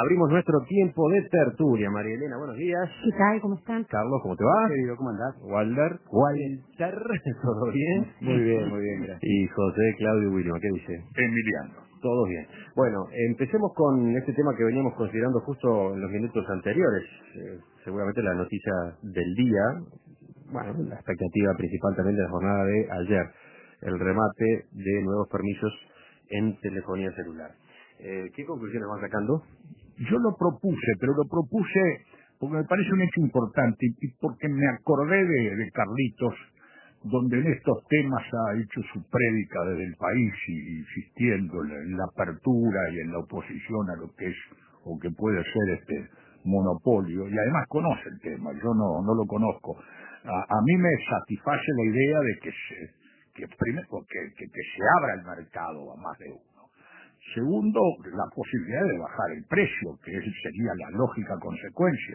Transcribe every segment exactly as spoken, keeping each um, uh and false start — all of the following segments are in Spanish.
abrimos nuestro tiempo de tertulia. María Elena, buenos días. ¿Qué tal? ¿Cómo están? Carlos, ¿cómo te va? Querido, ¿cómo andás? Walter. Walter. ¿Todo bien? Muy bien, muy bien, gracias. Y José Claudio William, ¿qué dice? Emiliano. Todo bien. Bueno, empecemos con este tema que veníamos considerando justo en los minutos anteriores. Eh, seguramente la noticia del día, bueno, la expectativa principal también de la jornada de ayer, el remate de nuevos permisos en telefonía celular. Eh, ¿Qué conclusiones van sacando? Yo lo propuse, pero lo propuse porque me parece un hecho importante y porque me acordé de, de Carlitos, donde en estos temas ha hecho su prédica desde el país y insistiendo en la, en la apertura y en la oposición a lo que es o que puede ser este monopolio, y además conoce el tema, yo no, no lo conozco. A, a mí me satisface la idea de que se, que, primero, que, que, que se abra el mercado a más de uno. Segundo, la posibilidad de bajar el precio, que sería la lógica consecuencia.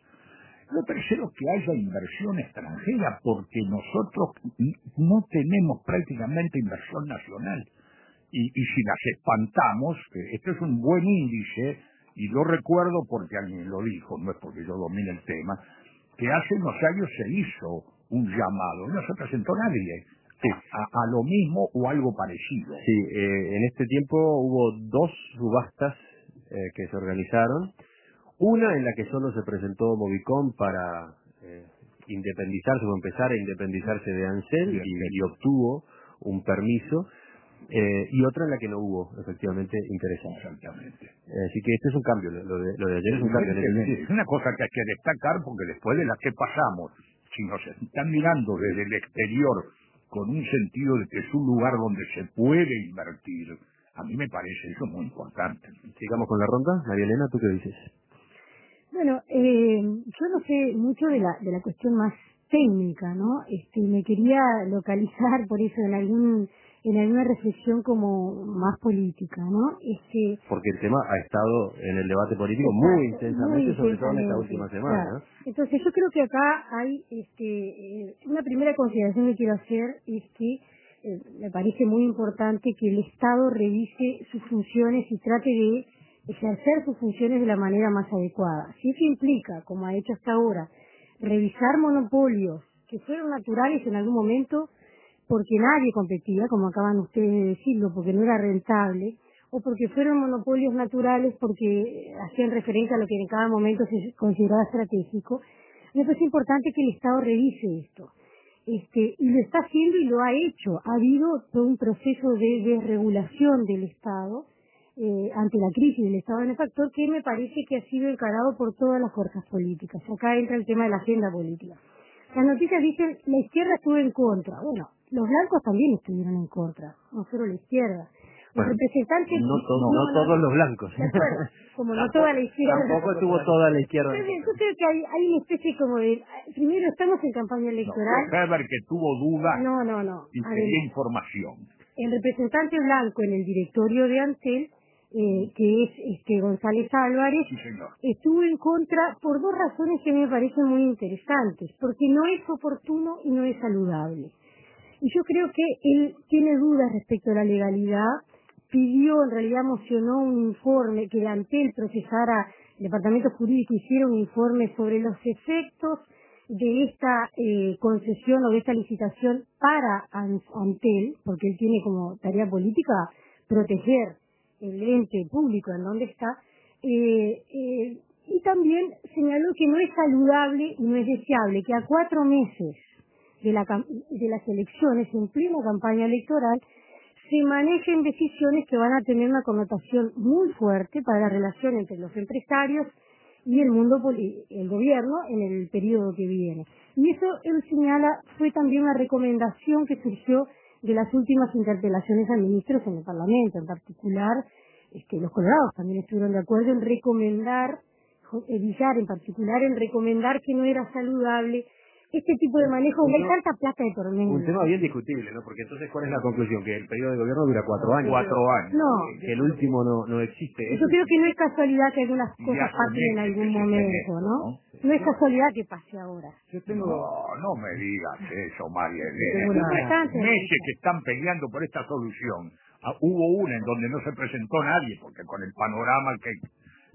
Lo tercero, que haya inversión extranjera, porque nosotros no tenemos prácticamente inversión nacional. Y, y si las espantamos, esto es un buen índice, y lo recuerdo porque alguien lo dijo, no es porque yo domine el tema, que hace unos años se hizo un llamado, no se presentó nadie. Sí. A, a lo mismo o algo parecido. Sí, eh, en este tiempo hubo dos subastas eh, que se organizaron. Una en la que solo se presentó Movicom para eh, independizarse o empezar a independizarse de Ansel y, y obtuvo un permiso. Eh, y otra en la que no hubo, efectivamente, interesados. Exactamente. Eh, así que este es un cambio, lo de, lo de ayer es un cambio. Es una cosa que hay que destacar porque después de la que pasamos, si nos están mirando desde el exterior con un sentido de que es un lugar donde se puede invertir, a mí me parece eso muy importante. Sigamos con la ronda. María Elena, ¿tú qué dices? Bueno, eh, yo no sé mucho de la de la cuestión más técnica, ¿no? Este, me quería localizar por eso en algún en alguna reflexión como más política, ¿no? Este, porque el tema ha estado en el debate político muy intensamente, muy sobre todo en esta intensamente, última semana. claro. ¿No? Entonces yo creo que acá hay este eh, una primera consideración que quiero hacer es que eh, me parece muy importante que el Estado revise sus funciones y trate de ejercer sus funciones de la manera más adecuada. Si eso implica, como ha hecho hasta ahora, revisar monopolios que fueron naturales en algún momento porque nadie competía, como acaban ustedes de decirlo, porque no era rentable, o porque fueron monopolios naturales porque hacían referencia a lo que en cada momento se consideraba estratégico, me parece importante que el Estado revise esto. Este, y lo está haciendo y lo ha hecho. Ha habido todo un proceso de desregulación del Estado eh, ante la crisis del Estado benefactor que me parece que ha sido encarado por todas las fuerzas políticas. Acá entra el tema de la agenda política. Las noticias dicen, la izquierda estuvo en contra. Bueno, los blancos también estuvieron en contra, no solo la izquierda. Los bueno, representantes... No, to no, no, no todos los blancos. De acuerdo, como no toda la izquierda. Tampoco estuvo toda la izquierda. Entonces, yo creo que hay, hay una especie como de... Primero, estamos en campaña electoral. No, Weber que tuvo dudas no, no, no. y quería información. El representante blanco en el directorio de Antel, eh, que es este González Álvarez, sí, señor, estuvo en contra por dos razones que me parecen muy interesantes, porque no es oportuno y no es saludable. Y yo creo que él tiene dudas respecto a la legalidad, pidió, en realidad mocionó un informe que Antel procesara, el departamento jurídico hiciera un informe sobre los efectos de esta eh, concesión o de esta licitación para Antel, porque él tiene como tarea política proteger el ente público en donde está, eh, eh, y también señaló que no es saludable y no es deseable que a cuatro meses de, la, de las elecciones, en plena campaña electoral, se manejen decisiones que van a tener una connotación muy fuerte para la relación entre los empresarios y el mundo, el gobierno en el periodo que viene. Y eso, él señala, fue también una recomendación que surgió de las últimas interpelaciones a ministros en el Parlamento, en particular, este, los colorados también estuvieron de acuerdo en recomendar, Villar en particular, en recomendar que no era saludable este tipo de manejo, donde hay tanta plata de por medio. Un tema bien discutible, ¿no? Porque entonces, ¿cuál es la conclusión? Que el periodo de gobierno dura cuatro años. Cuatro años. No. Que el último no, no existe. Yo creo que no es casualidad que algunas cosas pasen en algún momento, ¿no? No es casualidad que pase ahora. Yo tengo... No, no me digas eso, María Tengo Elena. una... Meses que están peleando por esta solución. Ah, hubo una en donde no se presentó nadie, porque con el panorama que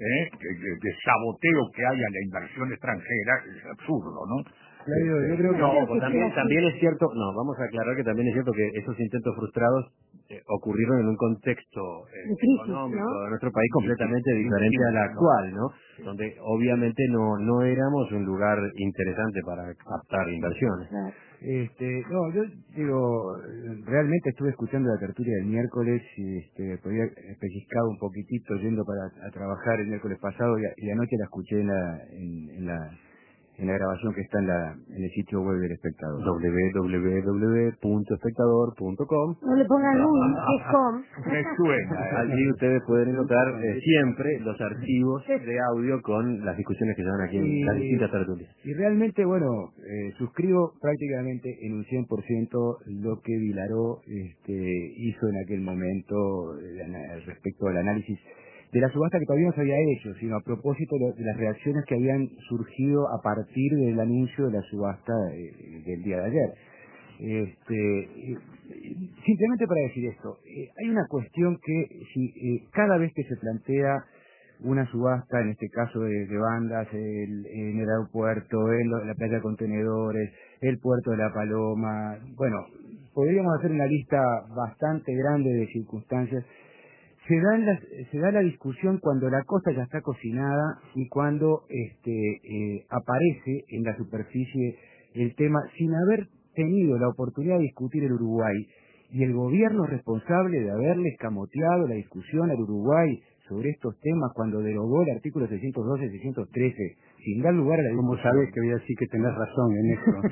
¿eh? de, de, de saboteo que hay a la inversión extranjera es absurdo, ¿no? Claro, yo creo que no, pues también, también es cierto, no, vamos a aclarar que también es cierto que esos intentos frustrados eh, ocurrieron en un contexto eh, crisis, económico ¿no? de nuestro país completamente diferente al actual, ¿no? Donde obviamente no no éramos un lugar interesante para captar inversiones. Claro. Este, no, yo digo, realmente estuve escuchando la tertulia del miércoles y este, podía pellizcado un poquitito yendo para a trabajar el miércoles pasado y, a, y anoche la escuché en la, en, en la en la grabación que está en la en el sitio web del espectador. doble u doble u doble u punto espectador punto com. No le pongan un, que es com. Me suena. Allí ustedes pueden encontrar eh, siempre los archivos de audio con las discusiones que se dan aquí en Y, las distintas tertulias. y realmente, bueno, eh, suscribo prácticamente en un cien por ciento lo que Vilaró este, hizo en aquel momento eh, ana- respecto al análisis de la subasta que todavía no se había hecho, sino a propósito de, de las reacciones que habían surgido a partir del anuncio de la subasta eh, del día de ayer. Este, eh, simplemente para decir esto, eh, hay una cuestión que si eh, cada vez que se plantea una subasta, en este caso de, de bandas, el, en el aeropuerto, en lo- la playa de contenedores, el puerto de La Paloma, bueno, podríamos hacer una lista bastante grande de circunstancias. Se da, en las- se da la discusión cuando la cosa ya está cocinada y cuando este, eh, aparece en la superficie el tema sin haber tenido la oportunidad de discutir el Uruguay y el gobierno responsable de haberle escamoteado la discusión al Uruguay sobre estos temas cuando derogó el artículo seiscientos doce y seiscientos trece sin dar lugar a la discusión. Como sabes que voy a decir que tenés razón en esto.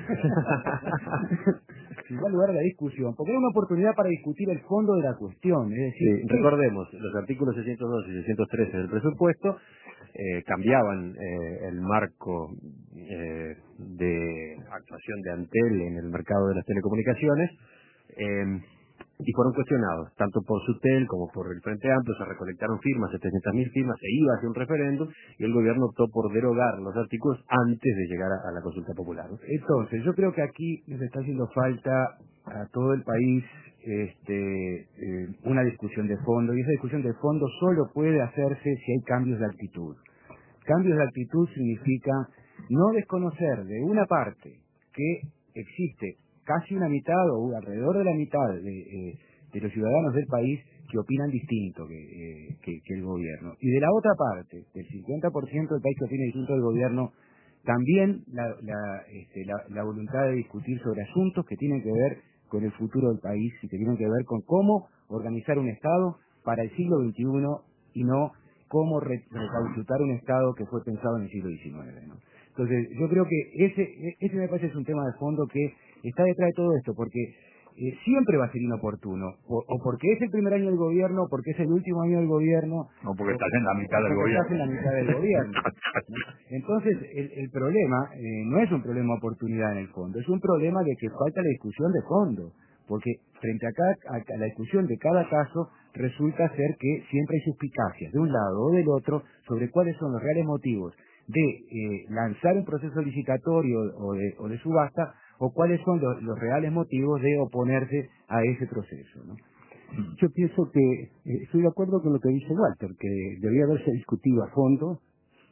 sin dar lugar a la discusión, porque era una oportunidad para discutir el fondo de la cuestión, es decir, Sí, recordemos, los artículos seiscientos doce y seiscientos trece del presupuesto eh, cambiaban eh, el marco eh, de actuación de Antel en el mercado de las telecomunicaciones eh, y fueron cuestionados, tanto por Sutel como por el Frente Amplio. Se recolectaron firmas, setecientas mil firmas, se iba hacia un referéndum y el gobierno optó por derogar los artículos antes de llegar a, a la consulta popular, ¿no? entonces, yo creo que aquí nos está haciendo falta a todo el país este, eh, una discusión de fondo, y esa discusión de fondo solo puede hacerse si hay cambios de actitud. Cambios de actitud significa no desconocer de una parte que existe casi una mitad o alrededor de la mitad de, eh, de los ciudadanos del país que opinan distinto que, eh, que, que el gobierno. Y de la otra parte, del cincuenta por ciento del país que opina distinto del gobierno, también la, la, este, la, la voluntad de discutir sobre asuntos que tienen que ver con el futuro del país y que tienen que ver con cómo organizar un Estado para el siglo veintiuno y no cómo re- recauchutar un Estado que fue pensado en el siglo diecinueve, ¿no? Entonces, yo creo que ese, ese me parece es un tema de fondo que está detrás de todo esto, porque eh, siempre va a ser inoportuno, o, o porque es el primer año del gobierno, o porque es el último año del gobierno, No, porque o- estás en la mitad o del porque gobierno. estás en la mitad del gobierno. ¿No? Entonces, el, el problema eh, no es un problema de oportunidad en el fondo, es un problema de que falta la discusión de fondo, porque frente a, cada, a la discusión de cada caso resulta ser que siempre hay suspicacias de un lado o del otro sobre cuáles son los reales motivos de eh, lanzar un proceso licitatorio o de, o de subasta, o cuáles son los, los reales motivos de oponerse a ese proceso, ¿no? Yo pienso que eh, estoy de acuerdo con lo que dice Walter, que debía haberse discutido a fondo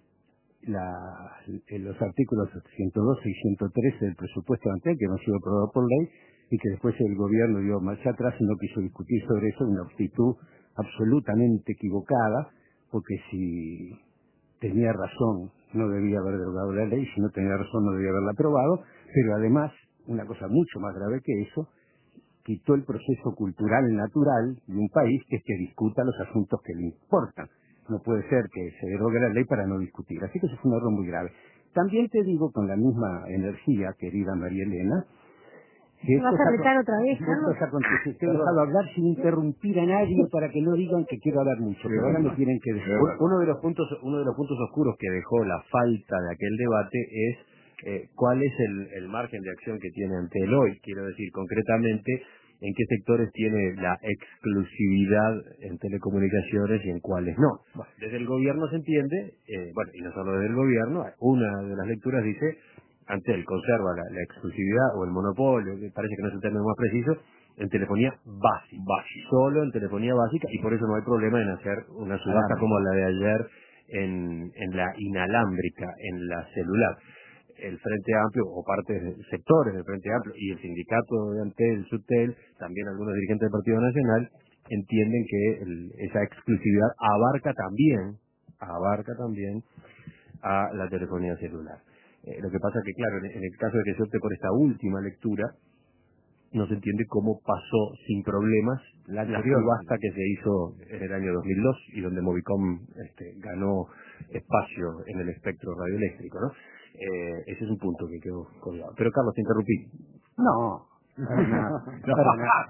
la, eh, los artículos ciento doce y ciento trece del presupuesto anterior, que no ha sido aprobado por ley, y que después el gobierno dio marcha atrás y no quiso discutir sobre eso, una actitud absolutamente equivocada, porque si tenía razón no debía haber derogado la ley, si no tenía razón no debía haberla aprobado, pero además, una cosa mucho más grave que eso, quitó el proceso cultural natural de un país, que es que discuta los asuntos que le importan. No puede ser que se derogue la ley para no discutir. Así que eso fue un error muy grave. También te digo con la misma energía, querida María Elena, que ¿Me vas estos a retar acon- otra vez, Carlos? estos acontecimientos, te he dejado hablar sin interrumpir a nadie para que no digan que quiero hablar mucho, pero ahora me tienen que decir. Un- Uno de los puntos, uno de los puntos oscuros que dejó la falta de aquel debate es eh, cuál es el, el margen de acción que tiene Antel hoy. Quiero decir, concretamente, en qué sectores tiene la exclusividad en telecomunicaciones y en cuáles no. Bueno, desde el gobierno se entiende, eh, bueno, y no solo desde el gobierno, una de las lecturas dice, Antel conserva la, la exclusividad o el monopolio, que parece que no es el término más preciso, en telefonía básica, Básico. solo en telefonía básica, y por eso no hay problema en hacer una subasta Claro. como la de ayer en, en la inalámbrica, en la celular. El Frente Amplio, o partes, sectores del Frente Amplio, y el sindicato de Antel, Subtel, también algunos dirigentes del Partido Nacional, entienden que el, esa exclusividad abarca también, abarca también a la telefonía celular. Eh, lo que pasa que, claro, en, en el caso de que se opte por esta última lectura, no se entiende cómo pasó sin problemas la, la subasta que se hizo en el año dos mil dos y donde Movicom este, ganó espacio en el espectro radioeléctrico, ¿no? Eh, ese es un punto que quedó colgado. Pero Carlos, te interrumpí. No, para nada, para nada.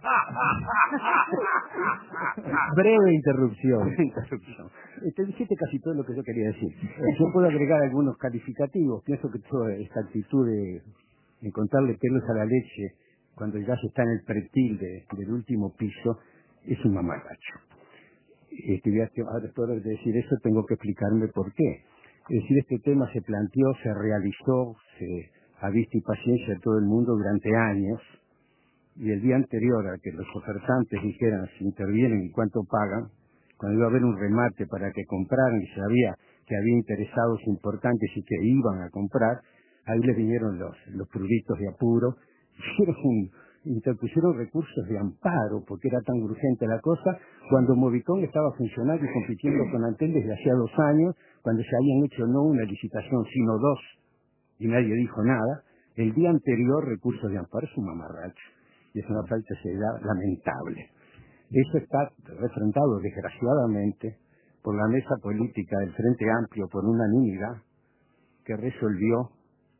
Breve interrupción. interrupción. Te dijiste casi todo lo que yo quería decir. Yo puedo agregar algunos calificativos. Pienso que toda esta actitud de encontrarle pelos a la leche cuando ya se está en el pretil de, del último piso es un mamarracho. Este, ahora después de decir eso tengo que explicarme por qué. Es decir, este tema se planteó, se realizó, se a vista y paciencia de todo el mundo durante años, y el día anterior a que los ofertantes dijeran si intervienen y cuánto pagan, cuando iba a haber un remate para que compraran y se sabía que había interesados importantes y que iban a comprar, ahí les vinieron los, los pruritos de apuro, hicieron un, interpusieron recursos de amparo porque era tan urgente la cosa, cuando Movicom estaba funcionando y compitiendo con Antel desde hacía dos años, cuando se habían hecho no una licitación sino dos y nadie dijo nada. El día anterior recursos de amparo es un mamarracho y es una falta de seriedad lamentable. Eso está refrendado desgraciadamente por la mesa política del Frente Amplio por unanimidad, que resolvió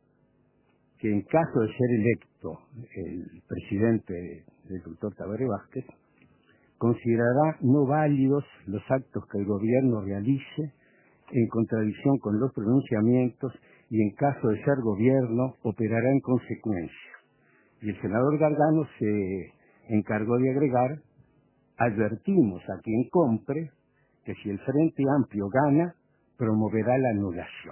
que en caso de ser electo el presidente del doctor Tabaré Vázquez, considerará no válidos los actos que el gobierno realice en contradicción con los pronunciamientos y en caso de ser gobierno operará en consecuencia. Y el senador Gargano se encargó de agregar: advertimos a quien compre que si el Frente Amplio gana, promoverá la anulación.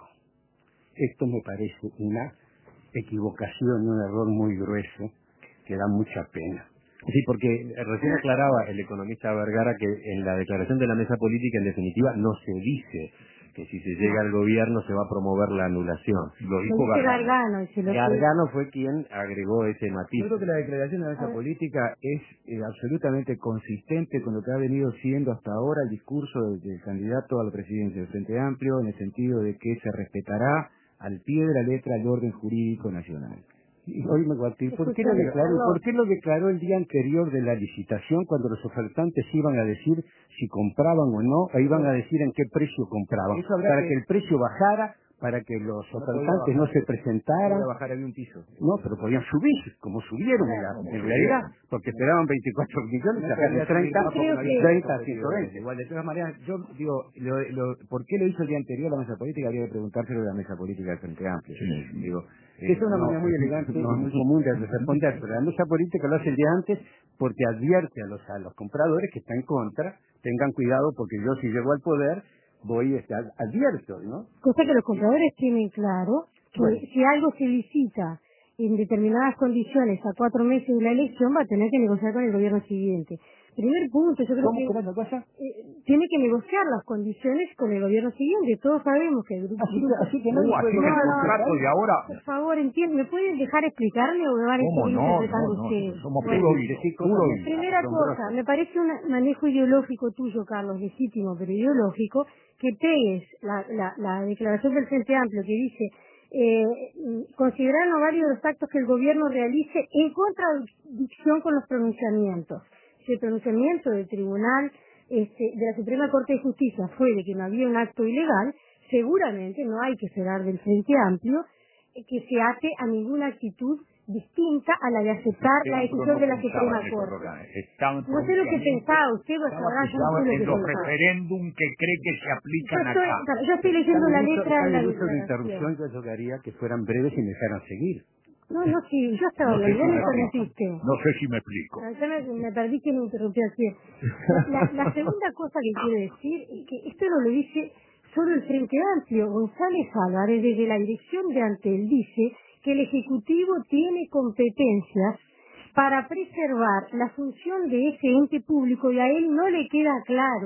Esto me parece una equivocación, un error muy grueso que da mucha pena. Sí, porque recién aclaraba el economista Vergara que en la declaración de la mesa política, en definitiva, no se dice que si se llega al gobierno se va a promover la anulación. Lo dijo Gargano. Gargano, y lo Gargano fue quien agregó ese matiz. Yo creo que la declaración de la mesa política es eh, absolutamente consistente con lo que ha venido siendo hasta ahora el discurso del, del candidato a la presidencia del Frente Amplio, en el sentido de que se respetará al pie de la letra el orden jurídico nacional. Y hoy me guaté, ¿por qué lo declaró? ¿Por qué lo declaró el día anterior de la licitación cuando los ofertantes iban a decir si compraban o no, o iban a decir en qué precio compraban? Para que... que el precio bajara, para que los no ofertantes no se presentaran. No bajar había un piso. No, pero podían subir, como subieron en, la, en realidad, porque esperaban veinticuatro millones, no sacaron treinta, treinta, ciento veinte. Igual, de todas maneras, yo digo, lo, lo, ¿por qué lo hizo el día anterior la mesa política? Habría que preguntárselo a la mesa política del Frente Amplio. Sí. Digo, Eh, es una no, manera muy elegante no, y muy común de responder, pero la mesa política lo hace el día antes porque advierte a los, a los compradores que está en contra, tengan cuidado porque yo si llego al poder voy a estar advierto, ¿no? Cosa que los compradores tienen claro, que bueno, si algo se licita en determinadas condiciones a cuatro meses de la elección va a tener que negociar con el gobierno siguiente. Primer punto, yo creo ¿Cómo, que ¿cómo es la cosa? Eh, tiene que negociar las condiciones con el gobierno siguiente. Todos sabemos que el grupo... Así que, así que no, no, así que el contrato de ahora... Por favor, entiende, ¿me pueden dejar explicarme o me van a seguir no? interpretando no, no, ustedes? Somos bueno, puro oído, puro oído. Primera cosa, me parece un manejo ideológico tuyo, Carlos, legítimo, pero ideológico, que pegues la, la, la declaración del Frente Amplio que dice eh, considerar no válidos los actos que el gobierno realice en contradicción con los pronunciamientos. Si el pronunciamiento del tribunal este, de la Suprema Corte de Justicia fue de que no había un acto ilegal, seguramente no hay que esperar del Frente Amplio eh, que se ate a ninguna actitud distinta a la de aceptar la decisión de la Suprema Corte. No sé lo que pensaba usted, vos sabrás, yo no sé lo que en los pensaba. referéndum que cree que se aplican yo estoy, acá. Yo estoy leyendo la letra de la declaración. de interrupción yo llegaría que fueran breves y me dejaran seguir. No, no, sí, yo estaba hablando, vos me interrumpiste. No sé si me explico. No, yo me, me perdí que me interrumpió así. La, la segunda cosa que quiero decir es que esto no lo dice solo el Frente Amplio. González Álvarez, desde la dirección de Antel, dice que el Ejecutivo tiene competencias para preservar la función de ese ente público y a él no le queda claro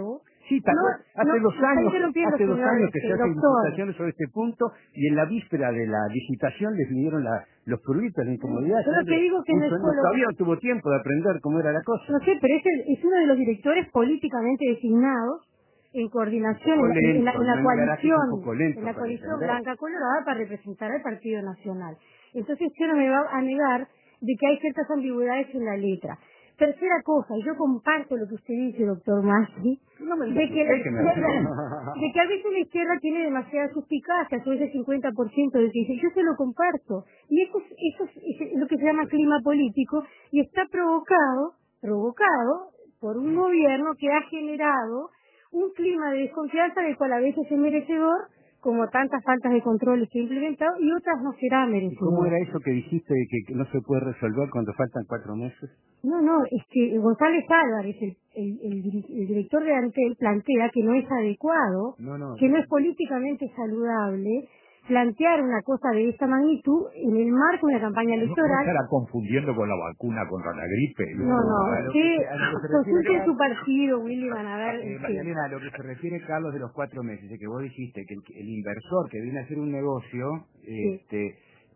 Sí, tal No, cual. Hace no, dos me está años, interrumpiendo, hace dos señor, años que este, se hacen doctor. licitaciones sobre este punto y en la víspera de la licitación definieron la, los pruritos, la incomodidad. Yo lo que digo que no es solo... Todavía no tuvo tiempo de aprender cómo era la cosa. No sé, pero es, el- es uno de los directores políticamente designados en coordinación Un poco en, en la, lento, en la no negarás que es un coalición, poco lento en la para coalición entender. blanca colorada para representar al Partido Nacional. Entonces usted no me va a negar de que hay ciertas ambigüedades en la letra. Tercera cosa, yo comparto lo que usted dice, doctor Maggi, No me de digas que, usted que me va a decir. de que a veces la izquierda tiene demasiada suspicacia, sobre ese cincuenta por ciento de que dice, yo se lo comparto. Y eso es, eso es, es lo que se llama clima político y está provocado, provocado por un gobierno que ha generado un clima de desconfianza del cual a veces es merecedor, como tantas faltas de controles que ha implementado, y otras no será ¿Y merecedor. cómo era eso que dijiste de que, que no se puede resolver cuando faltan cuatro meses? No, no, es que González Álvarez, el, el, el, diri- el director de Antel, plantea que no es adecuado, No, no. que no es políticamente saludable plantear una cosa de esta magnitud en el marco de una campaña ¿No, no electoral. estará confundiendo con la vacuna contra la gripe? No, no, a lo que usted se- a lo que se consulte refiere, en su partido, Willy, van a ver. Eh, en María fin. Elena, a lo que se refiere, Carlos, de los cuatro meses, de que vos dijiste que el, el inversor que viene a hacer un negocio, Sí. este,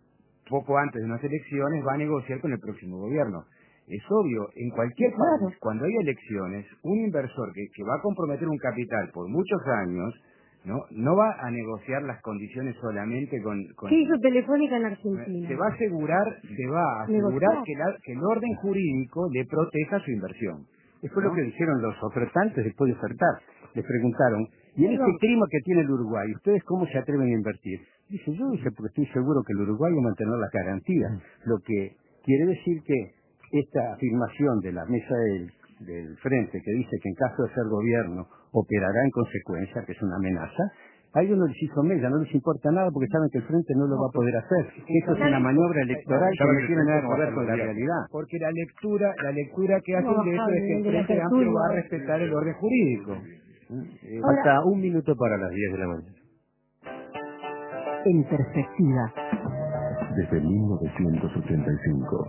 poco antes de unas elecciones, va a negociar con el próximo gobierno. Es obvio, en cualquier Sí, claro. país, cuando hay elecciones, un inversor que, que va a comprometer un capital por muchos años, no no va a negociar las condiciones solamente con... con ¿Qué hizo Telefónica en Argentina? se va a asegurar, se va a asegurar Negociar. que, la- que el orden jurídico le proteja su inversión. Eso es ¿no? lo que dijeron los ofertantes después de ofertar. Les preguntaron, ¿y en Perdón. este clima que tiene el Uruguay, ustedes cómo se atreven a invertir? Dice, yo dice, porque estoy seguro que el Uruguay va a mantener las garantías. Lo que quiere decir que esta afirmación de la mesa del, del frente, que dice que en caso de ser gobierno operará en consecuencia, que es una amenaza, a ellos no les hizo mella, no les importa nada porque saben que el frente no lo va a poder hacer. Eso es una maniobra electoral que no tiene nada que ver con la realidad. Porque la lectura, la lectura que hacen de eso es que el de la Frente Amplio va a tertulia. respetar el orden jurídico. Eh, Ahora- falta un minuto para las diez de la mañana. En perspectiva. Desde mil novecientos ochenta y cinco.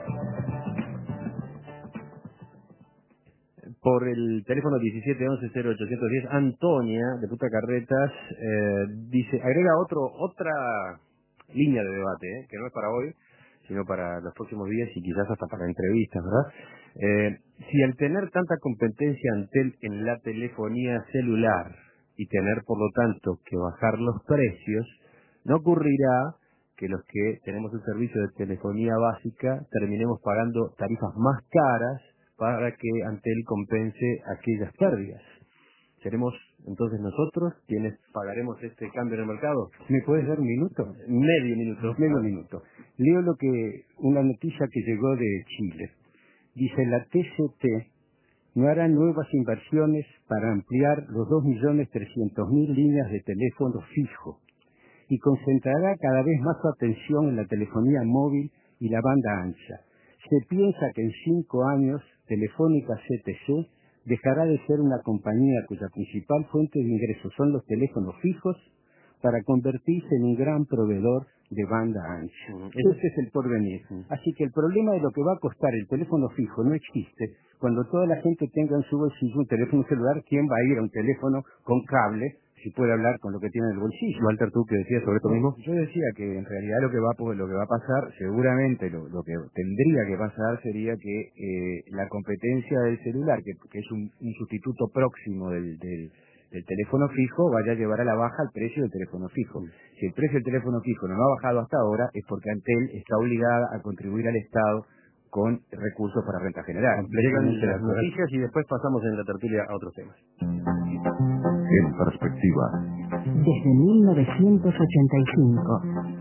Por el teléfono diecisiete once cero ochocientos diez, Antonia, de Punta Carretas, eh, dice, agrega otro otra línea de debate, eh, que no es para hoy, sino para los próximos días y quizás hasta para entrevistas, ¿verdad? Eh, si al tener tanta competencia Antel en la telefonía celular y tener, por lo tanto, que bajar los precios, no ocurrirá que los que tenemos el servicio de telefonía básica terminemos pagando tarifas más caras para que Antel compense aquellas pérdidas. ¿Seremos entonces nosotros quienes pagaremos este cambio en el mercado? ¿Me puedes dar un minuto? Medio minuto. Medio minuto. Leo lo que, una noticia que llegó de Chile. Dice, la T C T no hará nuevas inversiones para ampliar los dos millones trescientas mil líneas de teléfono fijo y concentrará cada vez más su atención en la telefonía móvil y la banda ancha. Se piensa que en cinco años Telefónica C T C dejará de ser una compañía cuya principal fuente de ingresos son los teléfonos fijos para convertirse en un gran proveedor de banda ancha. Ujú. Ese es el porvenir. Así que el problema de lo que va a costar el teléfono fijo no existe. Cuando toda la gente tenga en su bolsillo un teléfono celular, ¿quién va a ir a un teléfono con cable si puede hablar con lo que tiene en el bolsillo? Walter, ¿tú qué decías sobre esto mismo? Yo decía que en realidad lo que va a, lo que va a pasar, seguramente lo, lo que tendría que pasar sería que eh, la competencia del celular, que, que es un, un sustituto próximo del, del, del teléfono fijo, vaya a llevar a la baja el precio del teléfono fijo. Si el precio del teléfono fijo no ha bajado hasta ahora, es porque Antel está obligada a contribuir al Estado con recursos para renta general. Llegan las noticias y después pasamos en la tertulia a otros temas. En perspectiva. Desde mil novecientos ochenta y cinco.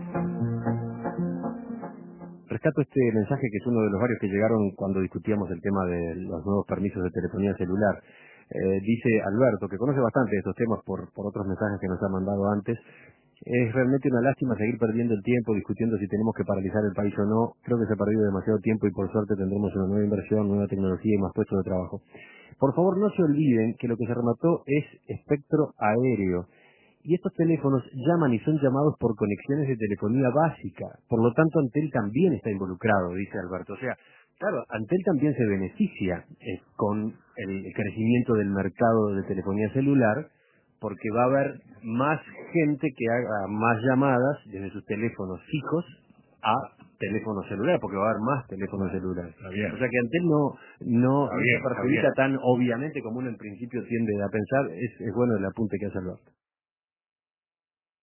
Rescato este mensaje que es uno de los varios que llegaron cuando discutíamos el tema de los nuevos permisos de telefonía celular. Eh, dice Alberto, que conoce bastante de estos temas por, por otros mensajes que nos ha mandado antes. Es realmente una lástima seguir perdiendo el tiempo discutiendo si tenemos que paralizar el país o no. Creo que se ha perdido demasiado tiempo y por suerte tendremos una nueva inversión, nueva tecnología y más puestos de trabajo. Por favor, no se olviden que lo que se remató es espectro aéreo. Y estos teléfonos llaman y son llamados por conexiones de telefonía básica. Por lo tanto, Antel también está involucrado, dice Alberto. O sea, Claro, Antel también se beneficia eh, con el crecimiento del mercado de telefonía celular, porque va a haber más gente que haga más llamadas desde sus teléfonos fijos a teléfonos celulares, porque va a haber más teléfonos Bueno, celulares. está bien. O sea que Antel no no, Está no bien, se está perjudica bien. tan obviamente como uno en principio tiende a pensar. Es, es bueno el apunte que hace Alberto.